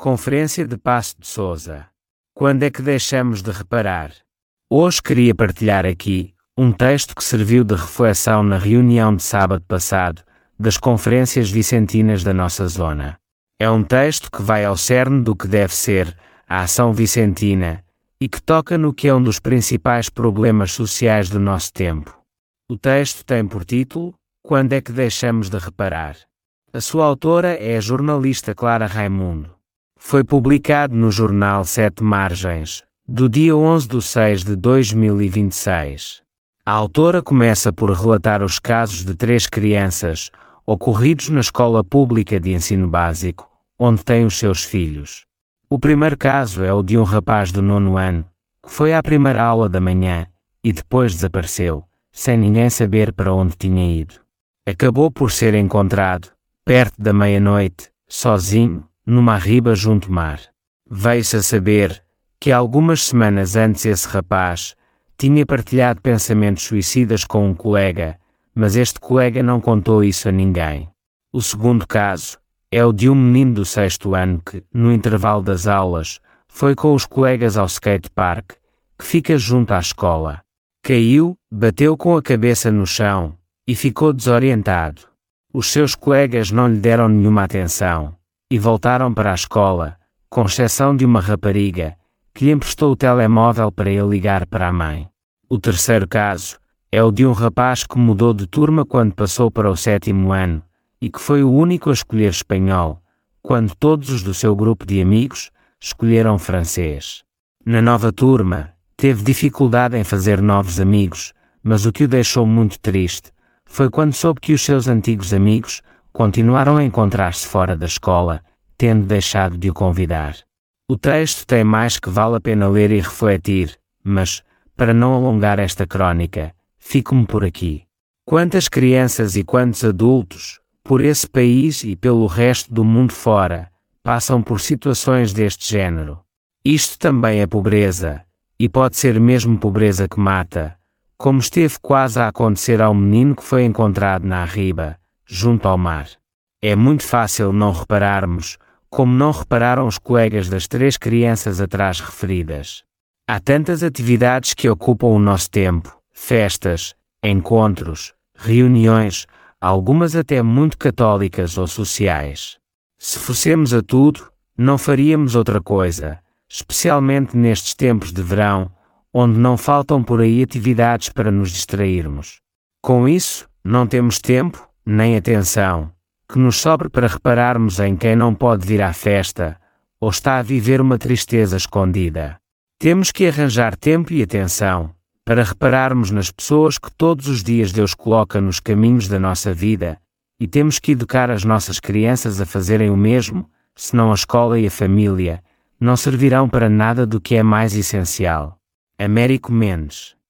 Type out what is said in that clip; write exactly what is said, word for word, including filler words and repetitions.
Conferência de Passo de Sousa. Quando é que deixamos de reparar? Hoje queria partilhar aqui um texto que serviu de reflexão na reunião de sábado passado das conferências vicentinas da nossa zona. É um texto que vai ao cerne do que deve ser a ação vicentina e que toca no que é um dos principais problemas sociais do nosso tempo. O texto tem por título Quando é que deixamos de reparar? A sua autora é a jornalista Clara Raimundo. Foi publicado no jornal Sete Margens, do dia onze de seis de dois mil e vinte e seis. A autora começa por relatar os casos de três crianças ocorridos na escola pública de ensino básico, onde tem os seus filhos. O primeiro caso é o de um rapaz do nono ano, que foi à primeira aula da manhã e depois desapareceu, sem ninguém saber para onde tinha ido. Acabou por ser encontrado, perto da meia-noite, sozinho, numa riba junto ao mar. Veio-se a saber que algumas semanas antes esse rapaz tinha partilhado pensamentos suicidas com um colega, mas este colega não contou isso a ninguém. O segundo caso é o de um menino do sexto ano que, no intervalo das aulas, foi com os colegas ao skatepark, que fica junto à escola. Caiu, bateu com a cabeça no chão e ficou desorientado. Os seus colegas não lhe deram nenhuma atenção e voltaram para a escola, com exceção de uma rapariga, que lhe emprestou o telemóvel para ele ligar para a mãe. O terceiro caso é o de um rapaz que mudou de turma quando passou para o sétimo ano e que foi o único a escolher espanhol, quando todos os do seu grupo de amigos escolheram francês. Na nova turma, teve dificuldade em fazer novos amigos, mas o que o deixou muito triste foi quando soube que os seus antigos amigos continuaram a encontrar-se fora da escola, tendo deixado de o convidar. O texto tem mais que vale a pena ler e refletir, mas, para não alongar esta crónica, fico-me por aqui. Quantas crianças e quantos adultos, por esse país e pelo resto do mundo fora, passam por situações deste género? Isto também é pobreza, e pode ser mesmo pobreza que mata, como esteve quase a acontecer ao menino que foi encontrado na riba, junto ao mar. É muito fácil não repararmos, como não repararam os colegas das três crianças atrás referidas. Há tantas atividades que ocupam o nosso tempo, festas, encontros, reuniões, algumas até muito católicas ou sociais. Se fossemos a tudo, não faríamos outra coisa, especialmente nestes tempos de verão, onde não faltam por aí atividades para nos distrairmos. Com isso, não temos tempo, nem atenção, que nos sobre para repararmos em quem não pode vir à festa, ou está a viver uma tristeza escondida. Temos que arranjar tempo e atenção, para repararmos nas pessoas que todos os dias Deus coloca nos caminhos da nossa vida, e temos que educar as nossas crianças a fazerem o mesmo, senão a escola e a família não servirão para nada do que é mais essencial. Américo Mendes.